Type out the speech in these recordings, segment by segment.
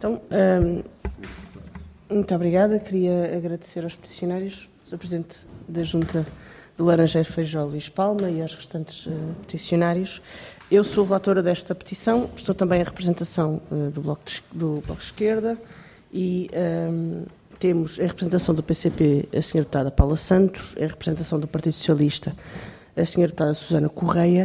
Então, muito obrigada. Queria agradecer aos peticionários, ao Presidente da Junta do Laranjeiro Feijó, Luís Palma, e aos restantes peticionários. Eu sou relatora desta petição, estou também em representação do Bloco de Esquerda e temos em representação do PCP a Sra. Deputada Paula Santos, em representação do Partido Socialista a Sra. Deputada Susana Correia.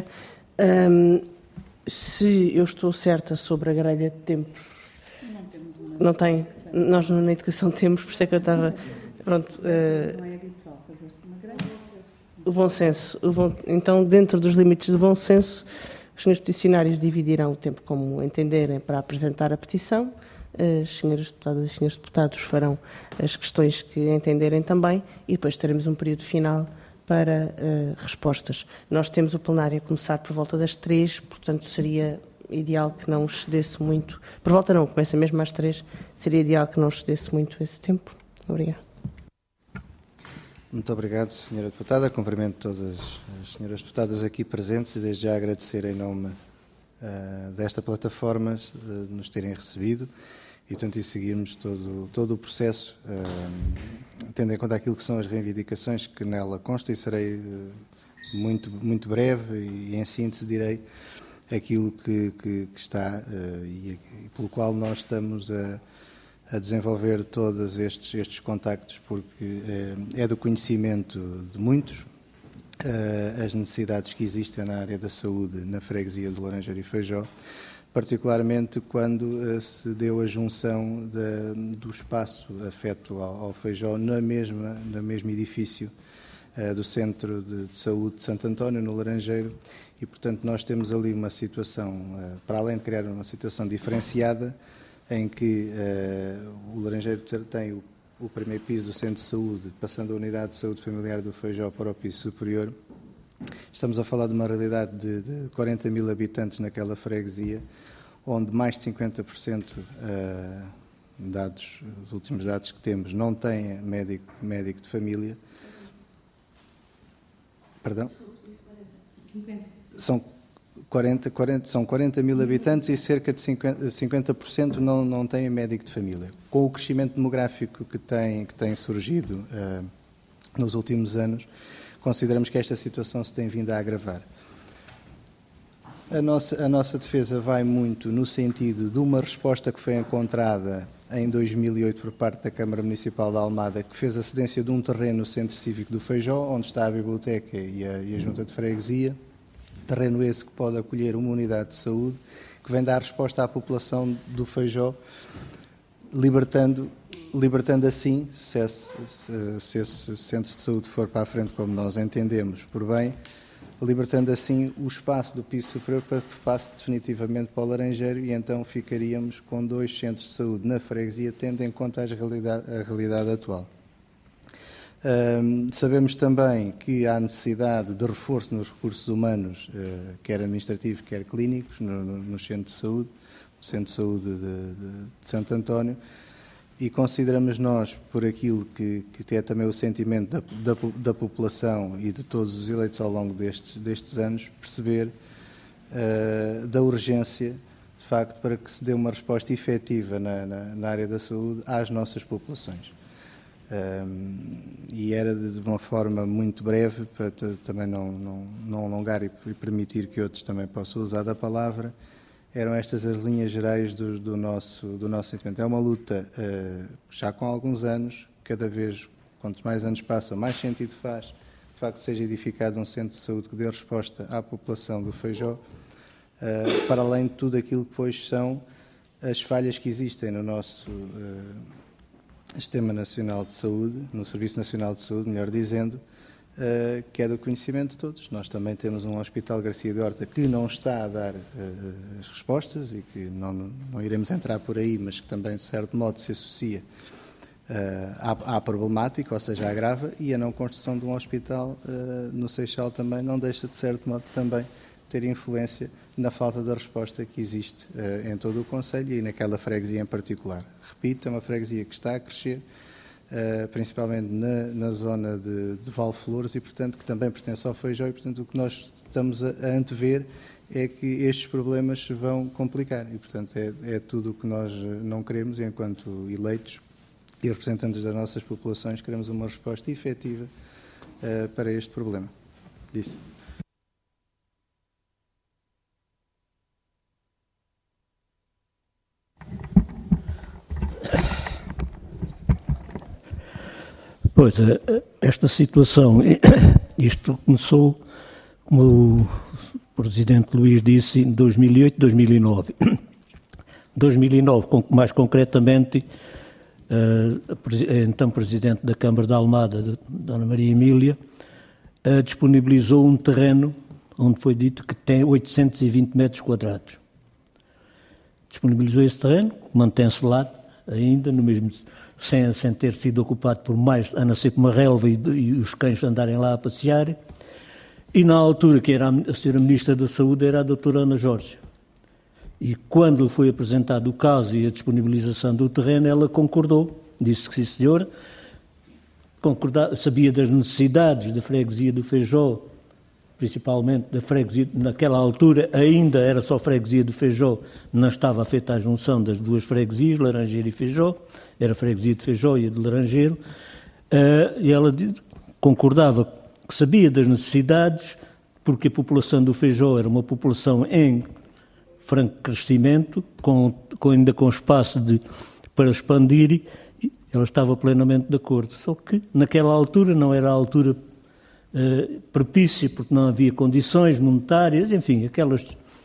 Se eu estou certa sobre a grelha de tempos, não tem, nós na educação temos, por isso é que eu estava... Pronto, não é habitual fazer-se uma grelha. O bom senso. Então, dentro dos limites do bom senso, os senhores peticionários dividirão o tempo como entenderem para apresentar a petição. As senhoras deputadas e os senhores deputados farão as questões que entenderem também e depois teremos um período final para respostas. Nós temos o plenário a começar por volta das 3, portanto seria ideal que não excedesse muito. Por volta não, começa mesmo às 3, seria ideal que não excedesse muito esse tempo. Obrigada. Muito obrigado, Sra. Deputada. Cumprimento todas as senhoras deputadas aqui presentes e desde já agradecer em nome desta plataforma de nos terem recebido e, portanto, seguirmos todo o processo, tendo em conta aquilo que são as reivindicações que nela constam, e serei muito breve e, em síntese, direi aquilo que está e pelo qual nós estamos a desenvolver todos estes contactos, porque é do conhecimento de muitos as necessidades que existem na área da saúde na freguesia de Laranjeiro e Feijó, particularmente quando se deu a junção do espaço afeto ao Feijó no mesmo edifício do Centro de Saúde de Santo António, no Laranjeiro, e, portanto, nós temos ali uma situação, para além de criar uma situação diferenciada, em que o Laranjeiro tem o primeiro piso do Centro de Saúde, passando a Unidade de Saúde Familiar do Feijó para o piso superior. Estamos a falar de uma realidade de 40 mil habitantes naquela freguesia, onde mais de 50%, os últimos dados que temos, não têm médico de família. Perdão? 50. São 40 mil habitantes e cerca de 50% não têm médico de família. Com o crescimento demográfico que tem surgido nos últimos anos, consideramos que esta situação se tem vindo a agravar. A nossa defesa vai muito no sentido de uma resposta que foi encontrada em 2008 por parte da Câmara Municipal de Almada, que fez a cedência de um terreno no Centro Cívico do Feijó, onde está a biblioteca e a Junta de Freguesia. Terreno esse que pode acolher uma unidade de saúde, que vem dar resposta à população do Feijó, libertando assim, se esse centro de saúde for para a frente como nós entendemos por bem, libertando assim o espaço do piso superior para que passe definitivamente para o Laranjeiro, e então ficaríamos com 2 centros de saúde na freguesia, tendo em conta a realidade atual. Sabemos também que há necessidade de reforço nos recursos humanos, quer administrativos, quer clínicos, no centro de saúde, no Centro de Saúde de Santo António, e consideramos nós, por aquilo que é também o sentimento da população e de todos os eleitos ao longo destes anos, perceber da urgência, de facto, para que se dê uma resposta efetiva na área da saúde às nossas populações. E era de uma forma muito breve, para também não alongar e permitir que outros também possam usar da palavra. Eram estas as linhas gerais do nosso sentimento. É uma luta já com alguns anos, cada vez, quanto mais anos passam, mais sentido faz, de facto, seja edificado um centro de saúde que dê resposta à população do Feijó, para além de tudo aquilo que depois são as falhas que existem no nosso Sistema Nacional de Saúde, no Serviço Nacional de Saúde, melhor dizendo, que é do conhecimento de todos. Nós também temos um Hospital Garcia de Horta que não está a dar as respostas e que não iremos entrar por aí, mas que também, de certo modo, se associa à problemática, ou seja, agrava, e a não construção de um hospital no Seixal também não deixa, de certo modo, também ter influência na falta da resposta que existe em todo o concelho e naquela freguesia em particular. Repito, é uma freguesia que está a crescer, principalmente na zona de Valflores, e, portanto, que também pertence ao Feijó, e, portanto, o que nós estamos a antever é que estes problemas se vão complicar e, portanto, é tudo o que nós não queremos, e enquanto eleitos e representantes das nossas populações queremos uma resposta efetiva para este problema. Disse. Pois, esta situação, isto começou, como o Presidente Luís disse, em 2008, 2009. 2009, mais concretamente, então Presidente da Câmara de Almada, Dona Maria Emília, disponibilizou um terreno onde foi dito que tem 820 metros quadrados. Disponibilizou esse terreno, mantém-se lá ainda, no mesmo, sem ter sido ocupado por mais, a não ser por uma relva e os cães andarem lá a passear. E na altura, que era a senhora Ministra da Saúde, era a doutora Ana Jorge. E quando foi apresentado o caso e a disponibilização do terreno, ela concordou, disse que sim, senhora, sabia das necessidades da freguesia do Feijó, principalmente da freguesia, naquela altura ainda era só freguesia do Feijó, não estava feita a junção das duas freguesias, Laranjeiro e Feijó, era a freguesia de Feijó e a de Laranjeiro, e ela concordava que sabia das necessidades, porque a população do Feijó era uma população em franco crescimento, ainda com espaço para expandir, e ela estava plenamente de acordo. Só que naquela altura não era a altura propícia, porque não havia condições monetárias, enfim, aquelas...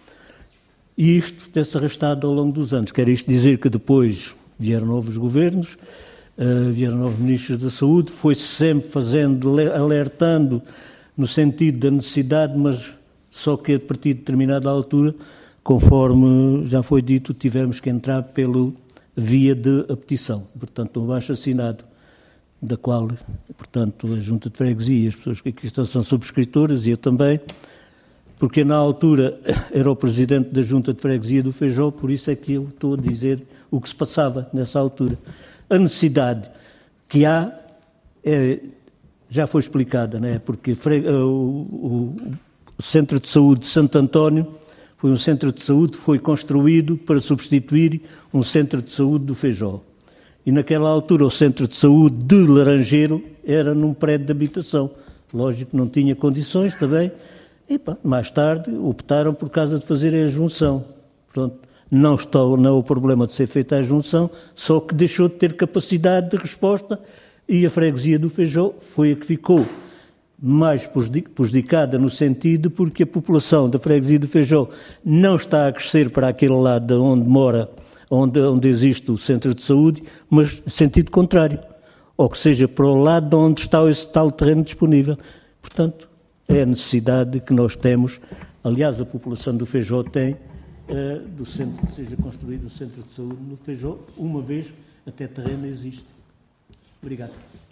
E isto tem-se arrastado ao longo dos anos. Quer isto dizer que depois vieram novos governos, vieram novos ministros da Saúde, foi-se sempre fazendo, alertando no sentido da necessidade, mas só que a partir de determinada altura, conforme já foi dito, tivemos que entrar pela via de a petição, portanto um abaixo-assinado, da qual, portanto, a Junta de Freguesia e as pessoas que aqui estão são subscritores, e eu também, porque na altura era o Presidente da Junta de Freguesia do Feijó, por isso é que eu estou a dizer o que se passava nessa altura. A necessidade que há já foi explicada, não é? Porque o Centro de Saúde de Santo António foi um centro de saúde que foi construído para substituir um centro de saúde do Feijó. E naquela altura o centro de saúde de Laranjeiro era num prédio de habitação. Lógico que não tinha condições também. E mais tarde optaram por causa de fazerem a junção. Portanto, não é o problema de ser feita a junção, só que deixou de ter capacidade de resposta, e a freguesia do Feijó foi a que ficou mais prejudicada no sentido porque a população da freguesia do Feijó não está a crescer para aquele lado onde mora, onde existe o centro de saúde, mas em sentido contrário, ou que seja para o lado onde está esse tal terreno disponível. Portanto, é a necessidade que nós temos, aliás a população do Feijó tem, do centro, que seja construído o centro de saúde no Feijó, uma vez até terreno existe. Obrigado.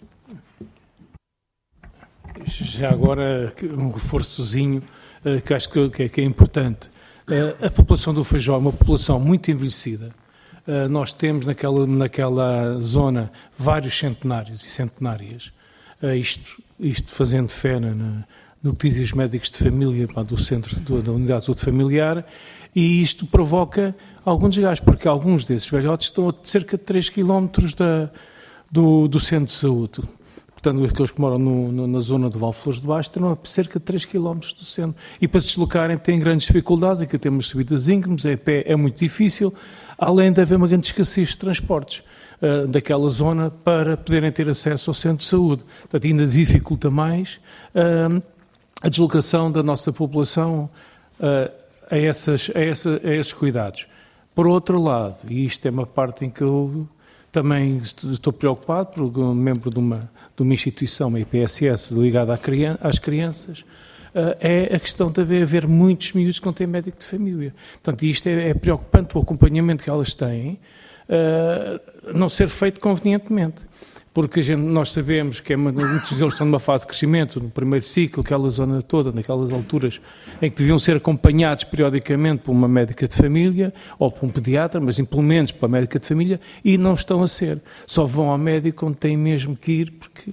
Já agora um reforçozinho que acho que é importante. A população do Feijó é uma população muito envelhecida. Nós temos naquela zona vários centenários e centenárias. Isto fazendo fé no que dizem os médicos de família do centro da unidade de saúde familiar, e isto provoca algum desgaste, porque alguns desses velhotes estão a cerca de 3 km do centro de saúde. Portanto, aqueles que moram na zona do Val Flores de Baixo estão a cerca de 3 km do centro. E para se deslocarem têm grandes dificuldades, aqui temos subidas íngremes, a pé é muito difícil, além de haver uma grande escassez de transportes daquela zona para poderem ter acesso ao centro de saúde. Portanto, ainda dificulta mais a deslocação da nossa população a esses cuidados. Por outro lado, e isto é uma parte em que eu também estou preocupado, porque um membro de uma instituição, uma IPSS, ligada às crianças, é a questão de haver muitos miúdos que não têm médico de família. Portanto, isto é preocupante, o acompanhamento que elas têm, não ser feito convenientemente. Porque nós sabemos que muitos deles estão numa fase de crescimento, no primeiro ciclo, aquela zona toda, naquelas alturas em que deviam ser acompanhados periodicamente por uma médica de família ou por um pediatra, mas pelo menos pela médica de família, e não estão a ser. Só vão ao médico onde têm mesmo que ir, porque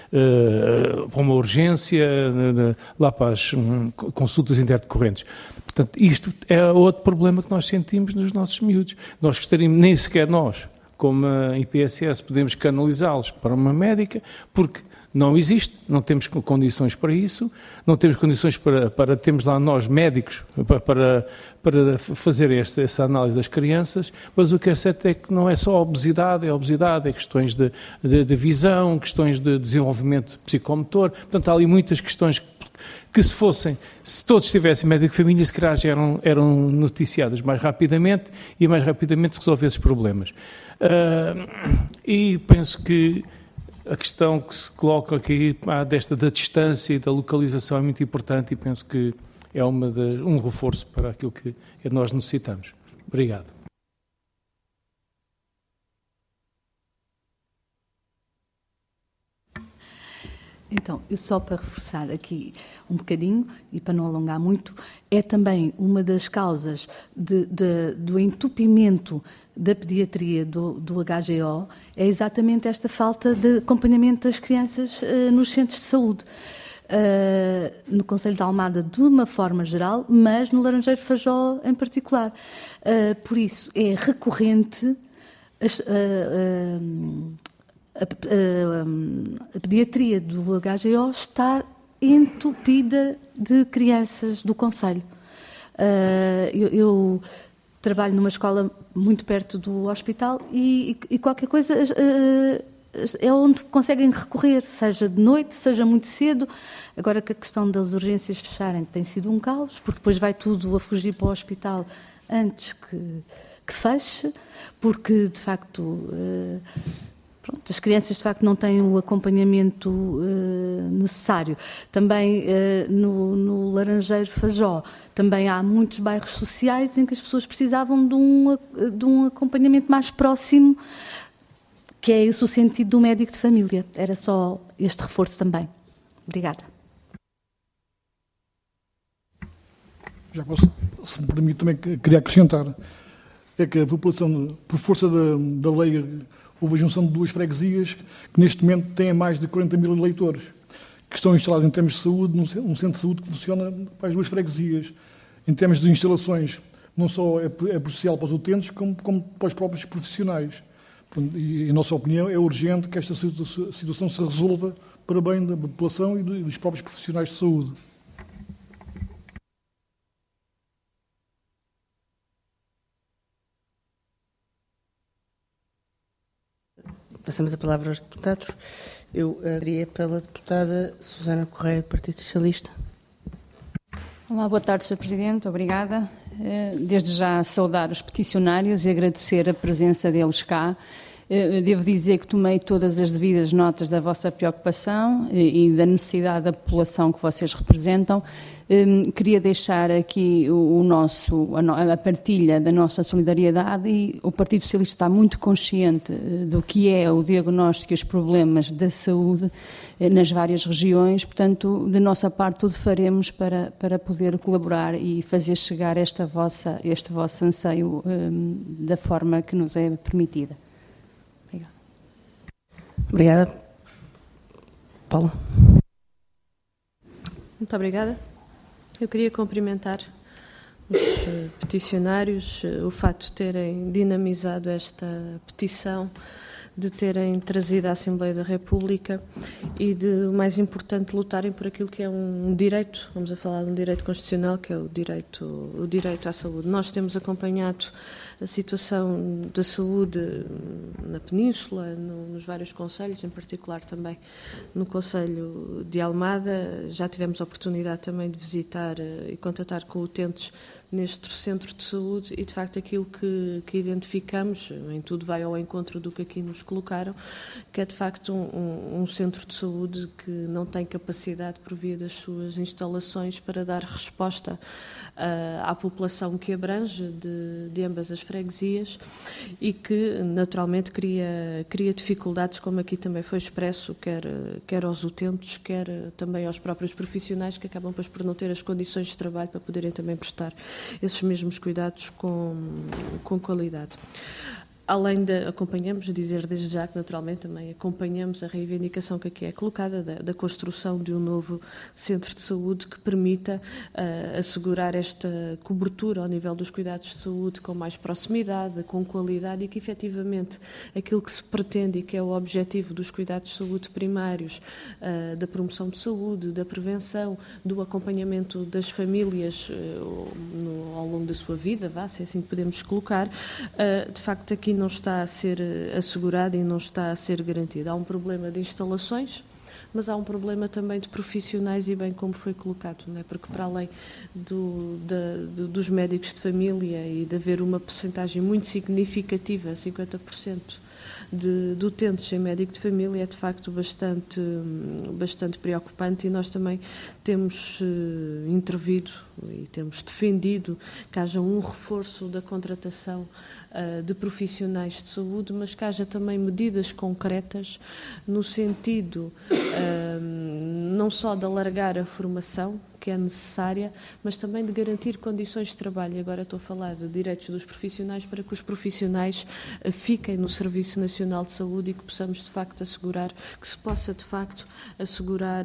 para uma urgência, lá para as consultas interdecorrentes. Portanto, isto é outro problema que nós sentimos nos nossos miúdos. Nós gostaríamos, nem sequer nós, como a IPSS, podemos canalizá-los para uma médica, porque não existe, não temos condições para isso, não temos condições para termos lá nós médicos para fazer essa análise das crianças, mas o que é certo é que não é só obesidade, é questões de visão, questões de desenvolvimento psicomotor, portanto há ali muitas questões que se todos tivessem médico de família, se calhar já eram noticiadas mais rapidamente e mais rapidamente resolver esses problemas. E penso que a questão que se coloca aqui da distância e da localização é muito importante e penso que é um reforço para aquilo que nós necessitamos. Obrigado. Então, eu só para reforçar aqui um bocadinho, e para não alongar muito, é também uma das causas do entupimento da pediatria do HGO, é exatamente esta falta de acompanhamento das crianças nos centros de saúde. No Concelho de Almada, de uma forma geral, mas no Laranjeiro Fajó em particular. Por isso, é recorrente a pediatria do HGO estar entupida de crianças do concelho. Eu trabalho numa escola muito perto do hospital e qualquer coisa é onde conseguem recorrer, seja de noite, seja muito cedo. Agora que a questão das urgências fecharem tem sido um caos, porque depois vai tudo a fugir para o hospital antes que feche, porque de facto as crianças de facto não têm o acompanhamento necessário. Também no Laranjeiro Fajó também há muitos bairros sociais em que as pessoas precisavam de um acompanhamento mais próximo, que é esse o sentido do médico de família. Era só este reforço também. Obrigada. Já posso, se me permite, também queria acrescentar, é que a população, por força da lei, houve a junção de duas freguesias que neste momento têm mais de 40 mil eleitores, que estão instalados em termos de saúde, num centro de saúde que funciona para as duas freguesias. Em termos de instalações, não só é crucial para os utentes, como para os próprios profissionais. E, em nossa opinião, é urgente que esta situação se resolva para bem da população e dos próprios profissionais de saúde. Passamos a palavra aos deputados. Eu abriria pela deputada Susana Correia, do Partido Socialista. Olá, boa tarde, Sr. Presidente. Obrigada. Desde já saudar os peticionários e agradecer a presença deles cá. Devo dizer que tomei todas as devidas notas da vossa preocupação e da necessidade da população que vocês representam. Queria deixar aqui a partilha da nossa solidariedade, e o Partido Socialista está muito consciente do que é o diagnóstico e os problemas da saúde nas várias regiões. Portanto, da nossa parte, tudo faremos para poder colaborar e fazer chegar este vosso anseio da forma que nos é permitida. Obrigada. Paula. Muito obrigada. Eu queria cumprimentar os peticionários, o facto de terem dinamizado esta petição, de terem trazido à Assembleia da República e de, o mais importante, lutarem por aquilo que é um direito, vamos a falar de um direito constitucional, que é o direito à saúde. Nós temos acompanhado a situação da saúde na Península, nos vários concelhos, em particular também no Concelho de Almada. Já tivemos a oportunidade também de visitar e contatar com utentes neste centro de saúde e, de facto, aquilo que identificamos, em tudo vai ao encontro do que aqui nos colocaram, que é, de facto, um centro de saúde que não tem capacidade, por via das suas instalações, para dar resposta à população que abrange de ambas as freguesias e que, naturalmente, cria dificuldades, como aqui também foi expresso, quer aos utentes, quer também aos próprios profissionais, que acabam depois por não ter as condições de trabalho para poderem também prestar esses mesmos cuidados com qualidade. além de acompanhamos, dizer desde já que naturalmente também acompanhamos a reivindicação que aqui é colocada da construção de um novo centro de saúde que permita assegurar esta cobertura ao nível dos cuidados de saúde com mais proximidade, com qualidade e que efetivamente aquilo que se pretende e que é o objetivo dos cuidados de saúde primários, da promoção de saúde, da prevenção, do acompanhamento das famílias ao longo da sua vida, se é assim que podemos colocar, de facto aqui não está a ser assegurado e não está a ser garantido. Há um problema de instalações, mas há um problema também de profissionais e bem como foi colocado, não é? Porque para além dos médicos de família e de haver uma percentagem muito significativa, 50%, de utentes em médico de família é de facto bastante preocupante e nós também temos intervido e temos defendido que haja um reforço da contratação de profissionais de saúde, mas que haja também medidas concretas no sentido não só de alargar a formação que é necessária, mas também de garantir condições de trabalho. E agora estou a falar de direitos dos profissionais para que os profissionais fiquem no Serviço Nacional de Saúde e que possamos de facto assegurar, que se possa de facto assegurar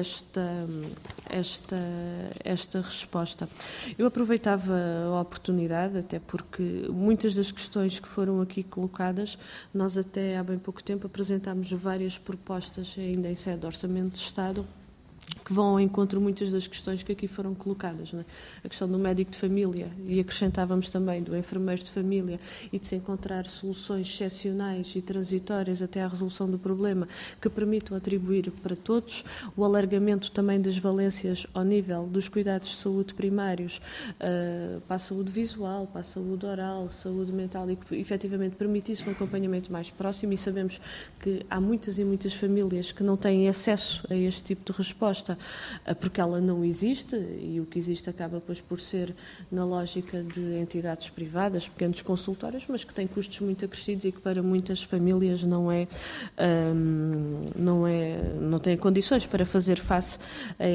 esta resposta. Eu aproveitava a oportunidade, até porque muitas das questões que foram aqui colocadas, nós até há bem pouco tempo apresentámos várias propostas ainda em sede de Orçamento de Estado, que vão ao encontro muitas das questões que aqui foram colocadas, não é? A questão do médico de família, e acrescentávamos também do enfermeiro de família, e de se encontrar soluções excepcionais e transitórias até à resolução do problema, que permitam atribuir para todos, o alargamento também das valências ao nível dos cuidados de saúde primários, para a saúde visual, para a saúde oral, saúde mental, e que efetivamente permitisse um acompanhamento mais próximo, e sabemos que há muitas e muitas famílias que não têm acesso a este tipo de resposta, porque ela não existe, e o que existe acaba depois por ser na lógica de entidades privadas, pequenos consultórios, mas que têm custos muito acrescidos e que para muitas famílias não têm condições para fazer face a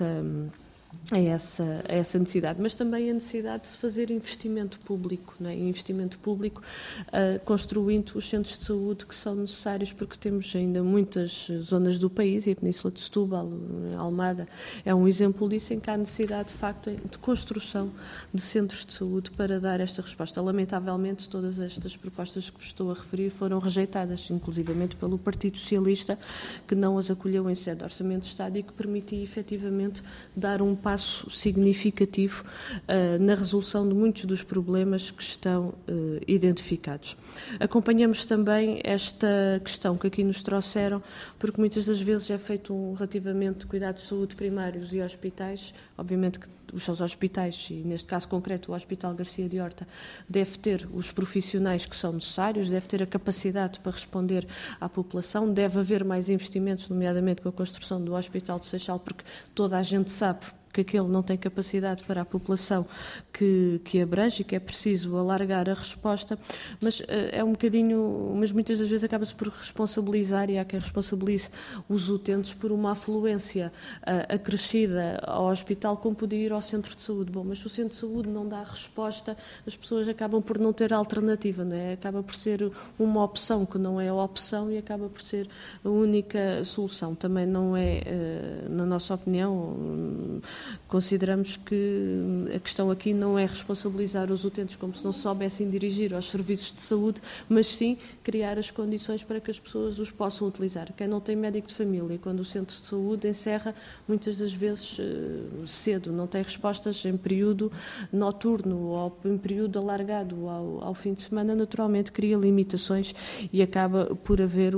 essa necessidade, mas também a necessidade de se fazer investimento público, não é? Investimento público construindo os centros de saúde que são necessários, porque temos ainda muitas zonas do país, e a Península de Setúbal, Almada, é um exemplo disso, em que há necessidade de facto de construção de centros de saúde para dar esta resposta. Lamentavelmente, todas estas propostas que vos estou a referir foram rejeitadas, inclusivamente pelo Partido Socialista, que não as acolheu em sede de Orçamento de Estado e que permitia efetivamente dar um passo significativo na resolução de muitos dos problemas que estão identificados. Acompanhamos também esta questão que aqui nos trouxeram, porque muitas das vezes é feito relativamente cuidados de saúde primários e hospitais, obviamente que os seus hospitais, e neste caso concreto o Hospital Garcia de Horta, deve ter os profissionais que são necessários, deve ter a capacidade para responder à população, deve haver mais investimentos, nomeadamente com a construção do Hospital do Seixal, porque toda a gente sabe que aquele não tem capacidade para a população que abrange e que é preciso alargar a resposta, mas é um bocadinho, mas muitas das vezes acaba-se por responsabilizar, e há quem responsabilize os utentes por uma afluência acrescida ao hospital, como podia ir ao centro de saúde. Bom, mas se o centro de saúde não dá resposta, as pessoas acabam por não ter alternativa, não é? Acaba por ser uma opção que não é a opção e acaba por ser a única solução. Também não é, na nossa opinião, consideramos que a questão aqui não é responsabilizar os utentes como se não se soubessem dirigir aos serviços de saúde, mas sim criar as condições para que as pessoas os possam utilizar. Quem não tem médico de família, quando o centro de saúde encerra, muitas das vezes cedo, não tem respostas em período noturno ou em período alargado ao fim de semana, naturalmente cria limitações e acaba por haver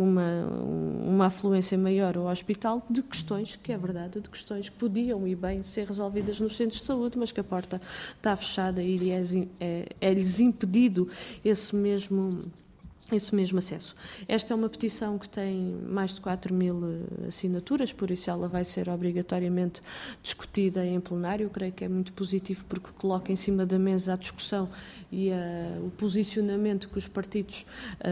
uma afluência maior ao hospital de questões, que é verdade, de questões que podiam e bem ser resolvidas nos centros de saúde, mas que a porta está fechada e é-lhes impedido esse mesmo esse mesmo acesso. Esta é uma petição que tem mais de 4.000 assinaturas, por isso ela vai ser obrigatoriamente discutida em plenário. Eu creio que é muito positivo porque coloca em cima da mesa a discussão e o posicionamento que os partidos,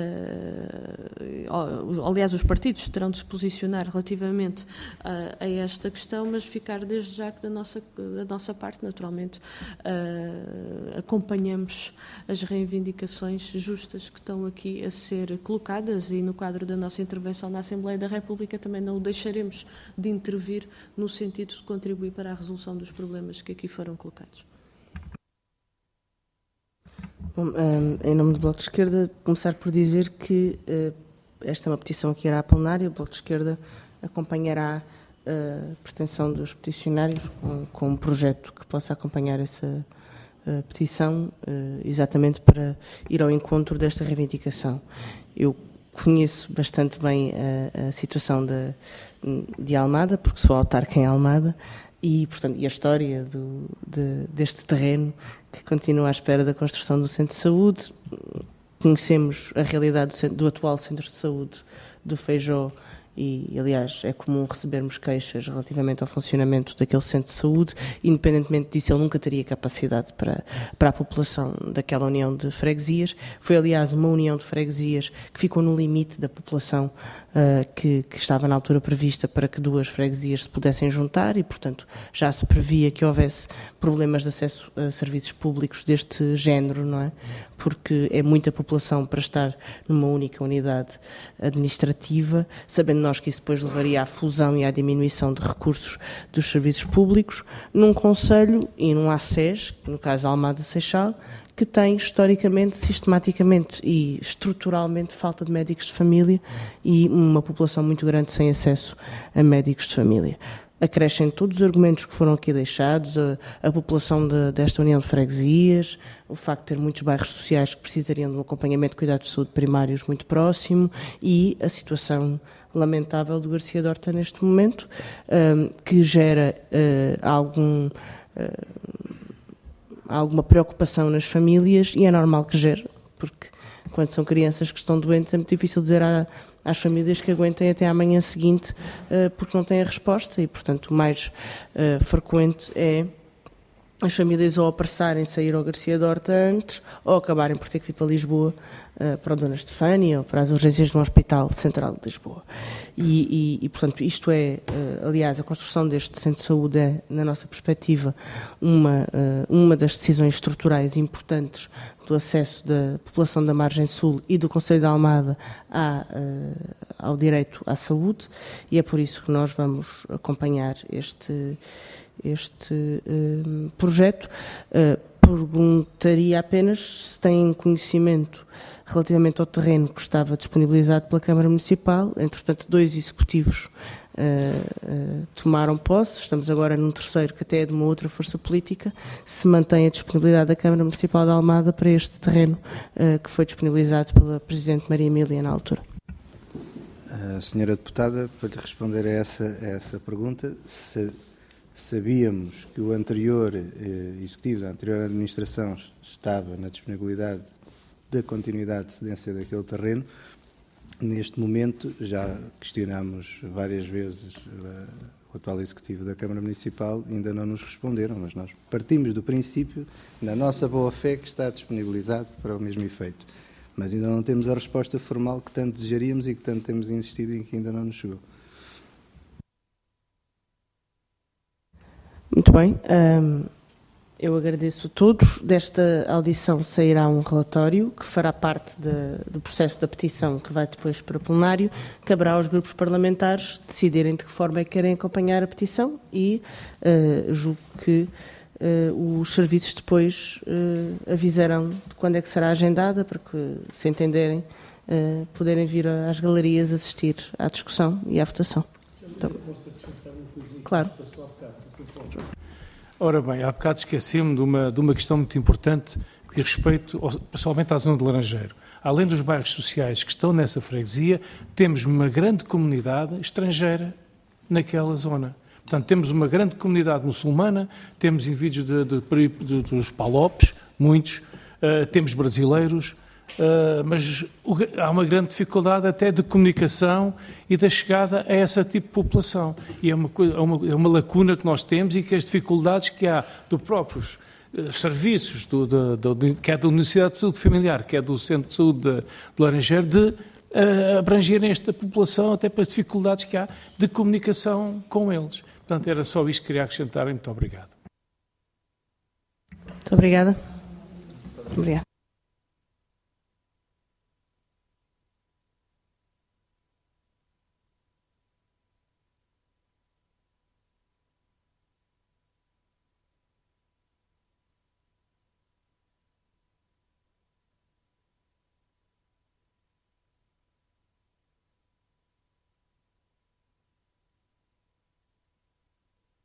aliás, os partidos terão de se posicionar relativamente a esta questão, mas ficar desde já que da nossa parte, naturalmente, acompanhamos as reivindicações justas que estão aqui a ser colocadas e no quadro da nossa intervenção na Assembleia da República também não deixaremos de intervir no sentido de contribuir para a resolução dos problemas que aqui foram colocados. Bom, em nome do Bloco de Esquerda, começar por dizer que esta é uma petição que irá a plenário. O Bloco de Esquerda acompanhará a pretensão dos peticionários com um projeto que possa acompanhar essa petição, exatamente para ir ao encontro desta reivindicação. Eu conheço bastante bem a situação de Almada, porque sou autarca em Almada, e, portanto, a história deste terreno que continua à espera da construção do centro de saúde. Conhecemos a realidade do atual centro de saúde do Feijó e, aliás, é comum recebermos queixas relativamente ao funcionamento daquele centro de saúde. Independentemente disso, ele nunca teria capacidade para a população daquela união de freguesias. Foi, aliás, uma união de freguesias que ficou no limite da população que estava na altura prevista para que 2 freguesias se pudessem juntar e, portanto, já se previa que houvesse problemas de acesso a serviços públicos deste género, não é? Porque é muita população para estar numa única unidade administrativa, sabendo nós que isso depois levaria à fusão e à diminuição de recursos dos serviços públicos, num concelho e num ACES, no caso Almada Seixal, que tem historicamente, sistematicamente e estruturalmente falta de médicos de família e uma população muito grande sem acesso a médicos de família. Acrescem todos os argumentos que foram aqui deixados, a população desta união de freguesias, o facto de ter muitos bairros sociais que precisariam de um acompanhamento de cuidados de saúde primários muito próximo e a situação lamentável do Garcia de Horta neste momento, que gera alguma preocupação nas famílias e é normal que gere, porque quando são crianças que estão doentes é muito difícil dizer às famílias que aguentem até à manhã seguinte porque não têm a resposta e, portanto, o mais frequente é as famílias ou apressarem-se a ir ao Garcia de Horta antes ou acabarem por ter que ir para Lisboa, para a Dona Estefânia ou para as urgências de um hospital central de Lisboa. E portanto, isto é, aliás, a construção deste centro de saúde é, na nossa perspectiva, uma das decisões estruturais importantes do acesso da população da Margem Sul e do Concelho de Almada ao direito à saúde e é por isso que nós vamos acompanhar este projeto. Perguntaria apenas se têm conhecimento relativamente ao terreno que estava disponibilizado pela Câmara Municipal. Entretanto, 2 executivos tomaram posse, estamos agora num terceiro que até é de uma outra força política, se mantém a disponibilidade da Câmara Municipal de Almada para este terreno que foi disponibilizado pela Presidente Maria Emília na altura. Senhora Deputada, para lhe responder a essa pergunta, sabíamos que o anterior executivo, da anterior administração, estava na disponibilidade da continuidade de cedência daquele terreno. Neste momento, já questionámos várias vezes o atual executivo da Câmara Municipal, ainda não nos responderam, mas nós partimos do princípio, na nossa boa-fé, que está disponibilizado para o mesmo efeito. Mas ainda não temos a resposta formal que tanto desejaríamos e que tanto temos insistido em que ainda não nos chegou. Muito bem. Eu agradeço a todos. Desta audição sairá um relatório que fará parte do processo da petição que vai depois para o plenário. Caberá aos grupos parlamentares decidirem de que forma é que querem acompanhar a petição e julgo que os serviços depois avisarão de quando é que será agendada para que, se entenderem, poderem vir às galerias assistir à discussão e à votação. Então, claro. Ora bem, há bocado esqueci-me de uma questão muito importante que diz respeito, pessoalmente, à zona de Laranjeiro. Além dos bairros sociais que estão nessa freguesia, temos uma grande comunidade estrangeira naquela zona. Portanto, temos uma grande comunidade muçulmana, temos indivíduos dos Palopes, muitos, temos brasileiros, Mas há uma grande dificuldade até de comunicação e da chegada a essa tipo de população. E é uma lacuna que nós temos e que as dificuldades que há dos próprios serviços, que é da Universidade de Saúde Familiar, que é do Centro de Saúde de Laranjeiro, de abrangerem esta população até para as dificuldades que há de comunicação com eles. Portanto, era só isto que queria acrescentar. Muito obrigado. Muito obrigada. Obrigada.